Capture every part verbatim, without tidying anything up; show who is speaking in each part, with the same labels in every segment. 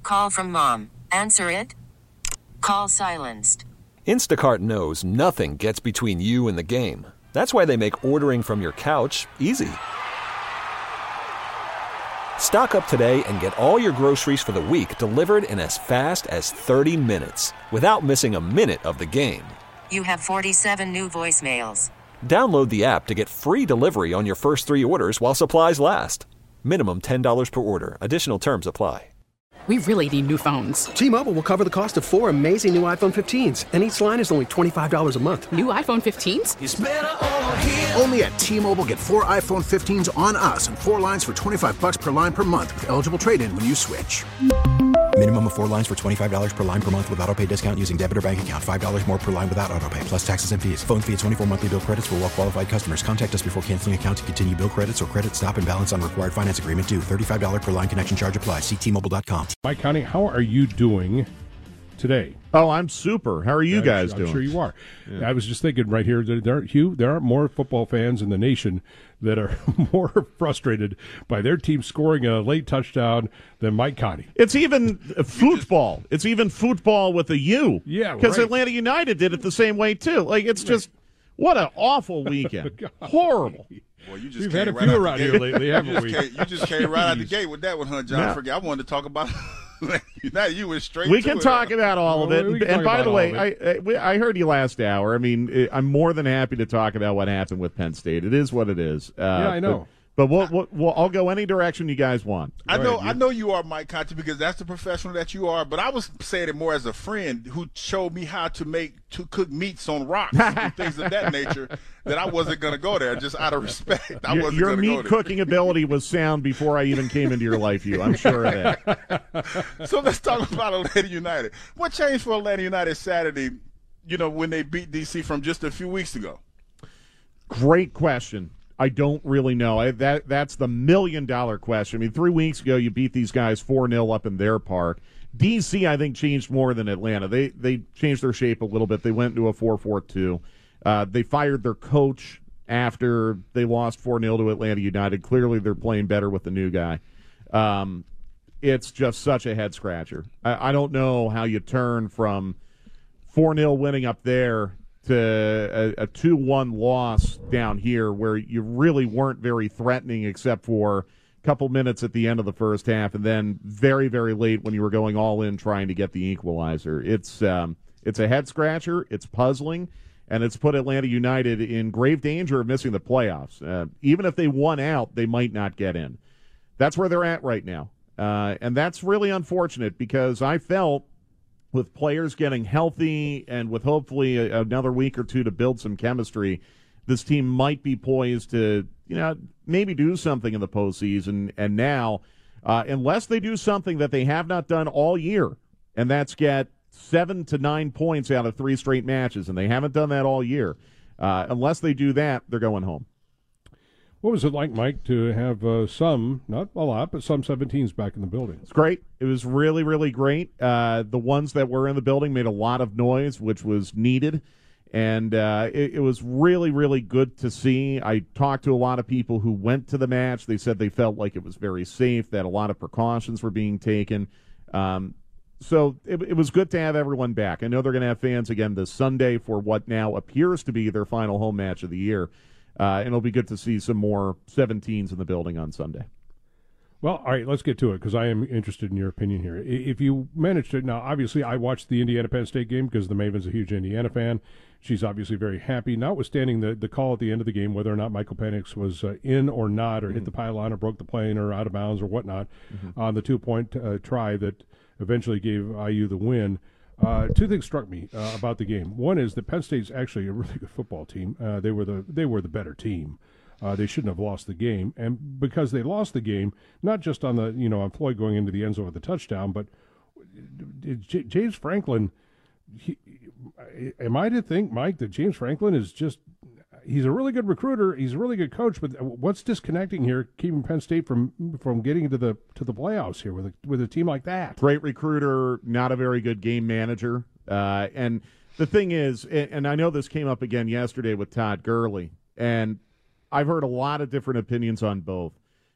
Speaker 1: Call from mom. Answer it. Call silenced.
Speaker 2: Instacart knows nothing gets between you and the game. That's why they make ordering from your couch easy. Stock up today and get all your groceries for the week delivered in as fast as thirty minutes without missing a minute of the game.
Speaker 1: You have forty-seven new voicemails.
Speaker 2: Download the app to get free delivery on your first three orders while supplies last. Minimum ten dollars per order. Additional terms apply.
Speaker 3: We really need new phones.
Speaker 4: T-Mobile will cover the cost of four amazing new iPhone fifteens, and each line is only twenty-five dollars a month.
Speaker 3: New iPhone fifteens?
Speaker 5: It's better over here.
Speaker 6: Only at T-Mobile, get four iPhone fifteens on us and four lines for twenty-five bucks per line per month with eligible trade-in when you switch.
Speaker 7: Minimum of four lines for twenty-five dollars per line per month with autopay discount using debit or bank account. five dollars more per line without autopay, plus taxes and fees. Phone fee at twenty-four monthly bill credits for well-qualified customers. Contact us before canceling account to continue bill credits or credit stop and balance on required finance agreement due. thirty-five dollars per line connection charge applies. See T Mobile dot com.
Speaker 8: Mike Conning, how are you doing today?
Speaker 9: Oh, I'm super. How are you
Speaker 8: I'm
Speaker 9: guys
Speaker 8: sure,
Speaker 9: doing?
Speaker 8: I'm sure you are.
Speaker 9: Yeah.
Speaker 8: I was just thinking right here, that there, Hugh, there are more football fans in the nation that are more frustrated by their team scoring a late touchdown than Mike Conning.
Speaker 9: It's even football. It's even football with a U.
Speaker 8: Yeah,
Speaker 9: because
Speaker 8: right.
Speaker 9: Atlanta United did it the same way too. Like it's just what an awful weekend. Horrible.
Speaker 10: Well, you just
Speaker 8: We've
Speaker 10: came
Speaker 8: had a
Speaker 10: right
Speaker 8: few
Speaker 10: out
Speaker 8: around
Speaker 10: the
Speaker 8: here
Speaker 10: gate.
Speaker 8: lately, haven't
Speaker 10: you just
Speaker 8: we?
Speaker 10: Came, you just came right out the gate with that one, huh, John?
Speaker 9: Yeah.
Speaker 10: Forget, I wanted to talk about United. You went straight
Speaker 9: We
Speaker 10: to
Speaker 9: can
Speaker 10: it.
Speaker 9: talk about all of
Speaker 8: Well,
Speaker 9: it.
Speaker 8: we can
Speaker 9: And
Speaker 8: talk
Speaker 9: by
Speaker 8: about
Speaker 9: the
Speaker 8: all
Speaker 9: way,
Speaker 8: of
Speaker 9: I, I we- I heard you last hour. I mean, I'm more than happy to talk about what happened with Penn State. It is what it is. Uh,
Speaker 8: Yeah, I know.
Speaker 9: But, but we'll, we'll, we'll, I'll go any direction you guys want.
Speaker 10: I know,
Speaker 8: Right,
Speaker 10: I know you are, Mike Conti, because that's the professional that you are. But I was saying it more as a friend who showed me how to make to cook meats on rocks and things of that nature. That I wasn't going to go there, just out of respect. I
Speaker 9: Your,
Speaker 10: wasn't
Speaker 9: your
Speaker 10: going to
Speaker 9: meat
Speaker 10: go there.
Speaker 9: cooking ability was sound before I even came into your life, you. I'm sure of that.
Speaker 10: So let's talk about Atlanta United. What changed for Atlanta United Saturday? You know, when they beat D C from just a few weeks ago.
Speaker 9: Great question. I don't really know. I, that That's the million-dollar question. I mean, three weeks ago, you beat these guys four nil up in their park. D C, I think, changed more than Atlanta. They they changed their shape a little bit. They went into a four four two. Uh, they fired their coach after they lost four nil to Atlanta United. Clearly, they're playing better with the new guy. Um, it's just such a head-scratcher. I, I don't know how you turn from four nil winning up there to a, a two one loss down here where you really weren't very threatening except for a couple minutes at the end of the first half and then very, very late when you were going all in trying to get the equalizer. It's um, it's a head-scratcher. It's puzzling, and it's put Atlanta United in grave danger of missing the playoffs. Uh, even if they won out, they might not get in. That's where they're at right now, uh, and that's really unfortunate because I felt with players getting healthy and with hopefully a, another week or two to build some chemistry, this team might be poised to, you know, maybe do something in the postseason. And now, uh, unless they do something that they have not done all year, and that's get seven to nine points out of three straight matches, and they haven't done that all year, uh, unless they do that, they're going home.
Speaker 8: What was it like, Mike, to have uh, some, not a lot, but some seventeens back in the building?
Speaker 9: It's great. It was really, really great. Uh, the ones that were in the building made a lot of noise, which was needed. And uh, it, it was really, really good to see. I talked to a lot of people who went to the match. They said they felt like it was very safe, that a lot of precautions were being taken. Um, so it, it was good to have everyone back. I know they're going to have fans again this Sunday for what now appears to be their final home match of the year. Uh, and it'll be good to see some more seventeens in the building on Sunday.
Speaker 8: Well, all right, let's get to it because I am interested in your opinion here. If you managed to, now obviously I watched the Indiana-Penn State game because the Maven's a huge Indiana fan. She's obviously very happy, notwithstanding the, the call at the end of the game, whether or not Michael Penix was uh, in or not, or mm-hmm. hit the pylon or broke the plane or out of bounds or whatnot mm-hmm. on the two-point uh, try that eventually gave I U the win. Uh, two things struck me uh, about the game. One is that Penn State's actually a really good football team. Uh, they were the they were the better team. Uh, they shouldn't have lost the game, and because they lost the game, not just on the you know on Floyd going into the end zone with the touchdown, but J- James Franklin. He, am I to think, Mike, that James Franklin is just he's a really good recruiter, he's a really good coach, but what's disconnecting here, keeping Penn State from from getting into the to the playoffs here with a, with a team like that?
Speaker 9: Great recruiter, not a very good game manager, uh, and the thing is, and I know this came up again yesterday with Todd Gurley, and I've heard a lot of different opinions on both.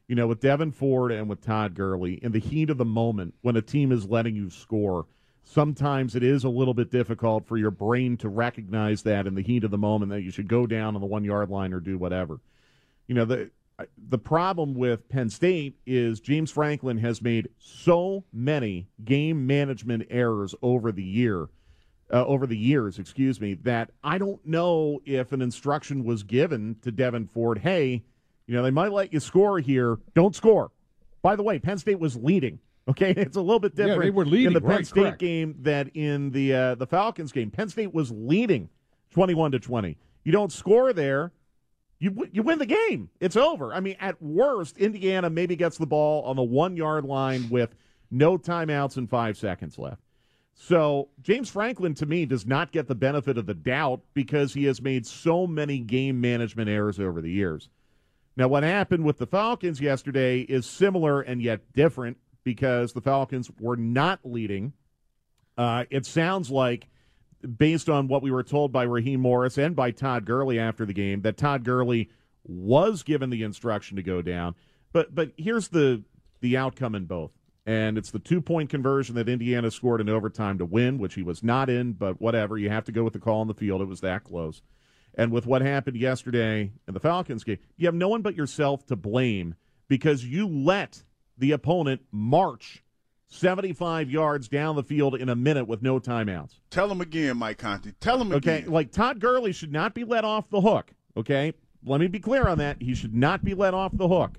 Speaker 9: you know, with Devin Ford and with Todd Gurley, in the heat of the moment, when a team is letting you score, sometimes it is a little bit difficult for your brain to recognize that in the heat of the moment that you should go down on the one-yard line or do whatever. You know, the the problem with Penn State is James Franklin has made so many game management errors over the year, uh, over the years, excuse me, that I don't know if an instruction was given to Devin Ford, hey, you know, they might let you score here, don't score. By the way, Penn State was leading. Okay, it's a little bit different
Speaker 8: yeah, they were leading,
Speaker 9: in the Penn
Speaker 8: right,
Speaker 9: State
Speaker 8: correct.
Speaker 9: game than in the uh, the Falcons game. Penn State was leading twenty-one to twenty. You don't score there, you you win the game. It's over. I mean, at worst, Indiana maybe gets the ball on the one-yard line with no timeouts and five seconds left. So James Franklin, to me, does not get the benefit of the doubt because he has made so many game management errors over the years. Now, what happened with the Falcons yesterday is similar and yet different, because the Falcons were not leading. Uh, it sounds like, based on what we were told by Raheem Morris and by Todd Gurley after the game, that Todd Gurley was given the instruction to go down. But but here's the the outcome in both. And it's the two-point conversion that Indiana scored in overtime to win, which he was not in, but whatever. You have to go with the call on the field. It was that close. And with what happened yesterday in the Falcons game, you have no one but yourself to blame because you let the opponent march seventy-five yards down the field in a minute with no timeouts.
Speaker 10: Tell him again, Mike Conti. Tell him again.
Speaker 9: Okay, like Todd Gurley should not be let off the hook, okay? Let me be clear on that. He should not be let off the hook.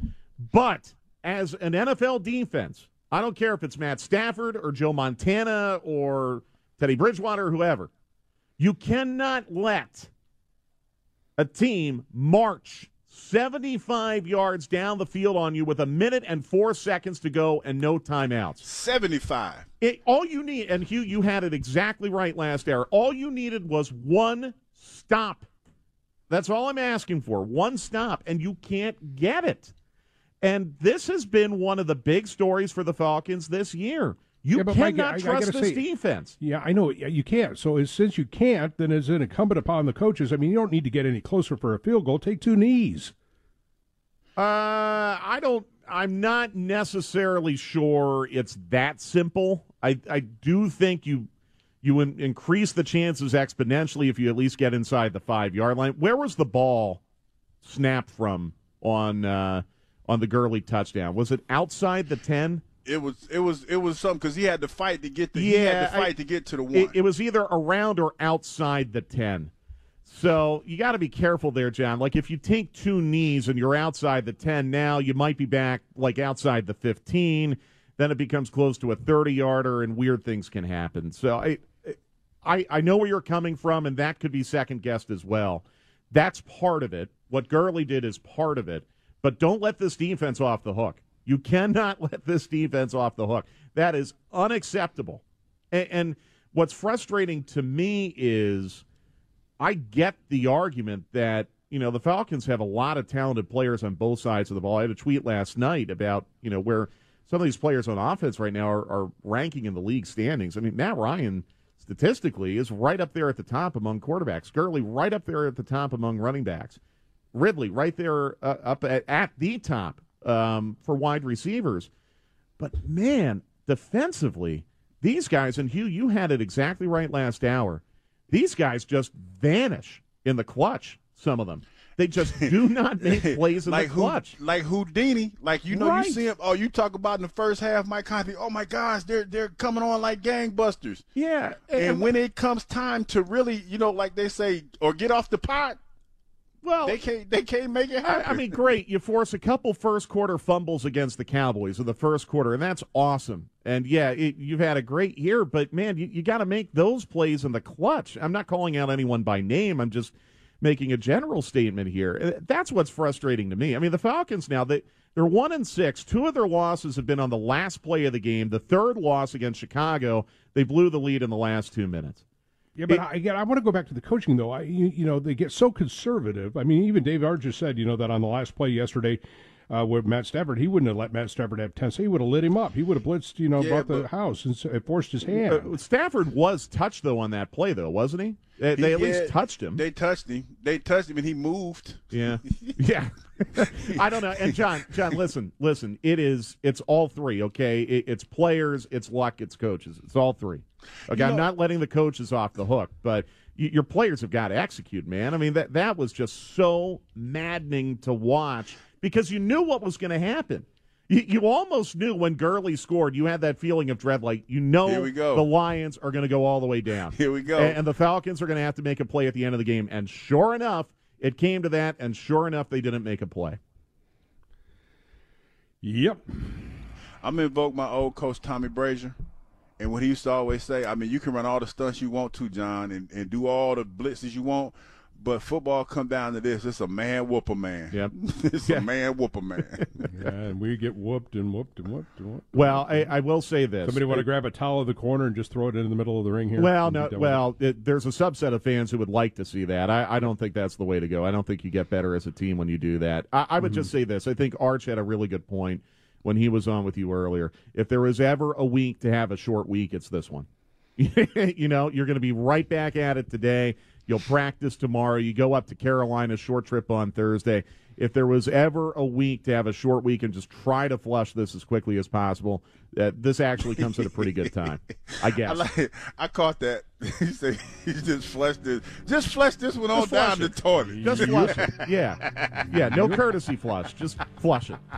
Speaker 9: But as an N F L defense, I don't care if it's Matt Stafford or Joe Montana or Teddy Bridgewater or whoever, you cannot let a team march seventy-five yards down the field on you with a minute and four seconds to go and no timeouts.
Speaker 10: seventy-five.
Speaker 9: It, all you need, and Hugh, you had it exactly right last hour, all you needed was one stop. That's all I'm asking for, one stop, and you can't get it. And this has been one of the big stories for the Falcons this year. You
Speaker 8: yeah, but
Speaker 9: cannot
Speaker 8: Mike, I, I
Speaker 9: trust
Speaker 8: gotta
Speaker 9: this
Speaker 8: say,
Speaker 9: defense.
Speaker 8: Yeah, I know. You can't. So as, since you can't, then it's incumbent upon the coaches. I mean, you don't need to get any closer for a field goal. Take two knees.
Speaker 9: Uh, I don't. I'm not necessarily sure it's that simple. I, I do think you you in, increase the chances exponentially if you at least get inside the five-yard line. Where was the ball snapped from on uh, on the Gurley touchdown? Was it outside the ten?
Speaker 10: It was it was it was something because he had to fight to get the
Speaker 9: yeah,
Speaker 10: he had to fight
Speaker 9: I,
Speaker 10: to get to the one.
Speaker 9: It, it was either around or outside the ten. So you got to be careful there, John. Like if you take two knees and you're outside the ten now, you might be back like outside the fifteen. Then it becomes close to a thirty-yarder, and weird things can happen. So I, I, I know where you're coming from, and that could be second guessed as well. That's part of it. What Gurley did is part of it. But don't let this defense off the hook. You cannot let this defense off the hook. That is unacceptable. And, and what's frustrating to me is I get the argument that, you know, the Falcons have a lot of talented players on both sides of the ball. I had a tweet last night about, you know, where some of these players on offense right now are, are ranking in the league standings. I mean, Matt Ryan, statistically, is right up there at the top among quarterbacks. Gurley, right up there at the top among running backs. Ridley, right there uh, up at, at the top um, for wide receivers. But, man, defensively, these guys, and Hugh, you had it exactly right last hour, these guys just vanish in the clutch, some of them. They just do not make plays in
Speaker 10: like
Speaker 9: the clutch.
Speaker 10: Who, like Houdini. Like, you know,
Speaker 9: Right.
Speaker 10: you see him. Oh, you talk about in the first half, Mike Conti. Oh, my gosh, they're they're coming on like gangbusters.
Speaker 9: Yeah.
Speaker 10: And,
Speaker 9: and
Speaker 10: when it comes time to really, you know, like they say, or get off the pot,
Speaker 9: well,
Speaker 10: they can't they can't make it happen.
Speaker 9: I, I mean, great. You force a couple first quarter fumbles against the Cowboys in the first quarter, and that's awesome. And, yeah, it, you've had a great year, but, man, you, you got to make those plays in the clutch. I'm not calling out anyone by name. I'm just making a general statement here. That's what's frustrating to me. I mean, the Falcons now, they, they're one and six. Two of their losses have been on the last play of the game. The third loss against Chicago, they blew the lead in the last two minutes.
Speaker 8: Yeah, but
Speaker 9: It-
Speaker 8: I, again, I want to go back to the coaching, though. I, you, you know, they get so conservative. I mean, even Dave Archer said, you know, that on the last play yesterday, uh, with Matt Stafford, he wouldn't have let Matt Stafford have ten. So he would have lit him up. He would have blitzed, you know,
Speaker 10: Yeah,
Speaker 8: about the
Speaker 10: but-
Speaker 8: house and so- forced his hand.
Speaker 9: Uh, Stafford was touched, though, on that play, though, wasn't he? They, they at
Speaker 10: He-
Speaker 9: least
Speaker 10: yeah,
Speaker 9: touched him.
Speaker 10: They touched him. They touched him, and he moved.
Speaker 9: Yeah, yeah. I don't know. And John, John, listen, listen. It is. It's all three. Okay. It, it's players. It's luck. It's coaches. It's all three. Okay.
Speaker 10: You
Speaker 9: I'm
Speaker 10: know-
Speaker 9: not letting the coaches off the hook, but y- your players have got to execute, man. I mean, that that was just so maddening to watch because you knew what was going to happen. You, you almost knew when Gurley scored. You had that feeling of dread, like you know
Speaker 10: Here we go.
Speaker 9: the Lions are going to go all the way down.
Speaker 10: Here we go.
Speaker 9: And, and the Falcons are going to have to make a play at the end of the game. And sure enough, it came to that, and sure enough, they didn't make a play.
Speaker 8: Yep.
Speaker 10: I'm going to invoke my old coach, Tommy Brazier. And what he used to always say, I mean, you can run all the stunts you want to, John, and, and do all the blitzes you want, but football come down to this. It's a man whoop a man.
Speaker 9: Yep.
Speaker 10: It's
Speaker 9: Yeah.
Speaker 10: a man whoop a man.
Speaker 8: Yeah, and we get whooped and whooped and whooped and whooped.
Speaker 9: Well, I, I will say this.
Speaker 8: Somebody want to grab a towel of the corner and just throw it in the middle of the ring here?
Speaker 9: Well,
Speaker 8: And be
Speaker 9: no.
Speaker 8: done with
Speaker 9: Well, it, there's a subset of fans who would like to see that. I, I don't think that's the way to go. I don't think you get better as a team when you do that. I, I would
Speaker 8: Mm-hmm.
Speaker 9: just say this. I think Arch had a really good point when he was on with you earlier. If there was ever a week to have a short week, it's this one. You know, you're going to be right back at it today. You'll practice tomorrow. You go up to Carolina, short trip on Thursday. If there was ever a week to have a short week and just try to flush this as quickly as possible, uh, this actually comes at a pretty good time, I guess.
Speaker 10: I like it. I caught that. He said he just flushed this. Just flush this one on
Speaker 9: Just flush
Speaker 10: down the
Speaker 9: it.
Speaker 10: toilet.
Speaker 9: Just flush it. Yeah. Yeah, no courtesy flush. Just flush it.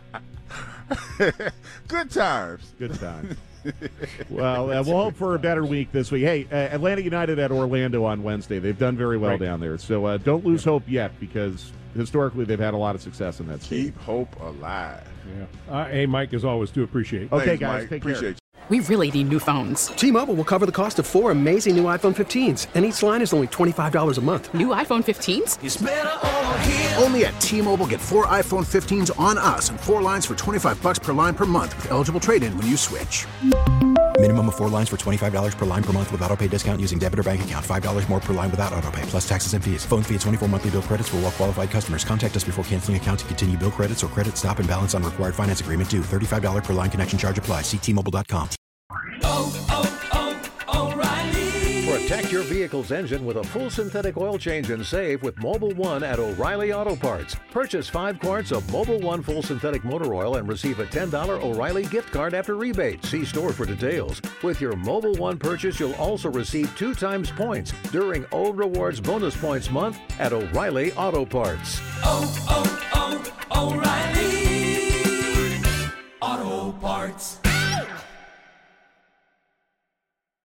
Speaker 10: Good times.
Speaker 9: Good time. Well, uh, we'll hope for a better week this week. Hey, uh, Atlanta United at Orlando on Wednesday. They've done very well
Speaker 8: Right.
Speaker 9: down there. So uh, don't lose hope yet because historically they've had a lot of success in that stadium.
Speaker 10: Keep hope alive.
Speaker 8: Yeah. Uh, hey, Mike, as always, do appreciate it.
Speaker 9: Okay,
Speaker 10: Thanks,
Speaker 9: guys,
Speaker 10: Mike.
Speaker 9: take care.
Speaker 10: Appreciate you.
Speaker 3: We really need new phones.
Speaker 4: T-Mobile will cover the cost of four amazing new iPhone fifteens, and each line is only twenty-five dollars a month.
Speaker 3: New iPhone fifteens?
Speaker 6: Only at T-Mobile, get four iPhone fifteens on us and four lines for twenty-five bucks per line per month with eligible trade-in when you switch.
Speaker 7: Minimum of four lines for twenty-five dollars per line per month with auto pay discount using debit or bank account. five dollars more per line without auto pay, plus taxes and fees. Phone fee at twenty-four monthly bill credits for well-qualified customers. Contact us before canceling account to continue bill credits or credit stop and balance on required finance agreement due. thirty-five dollars per line connection charge applies. See T Mobile dot com.
Speaker 5: Protect your vehicle's engine with a full synthetic oil change and save with Mobile One at O'Reilly Auto Parts. Purchase five quarts of Mobile One full synthetic motor oil and receive a ten dollars O'Reilly gift card after rebate. See store for details. With your Mobile One purchase, you'll also receive two times points during O Rewards Bonus Points Month at O'Reilly Auto Parts.
Speaker 11: Oh, oh, oh, O'Reilly Auto Parts.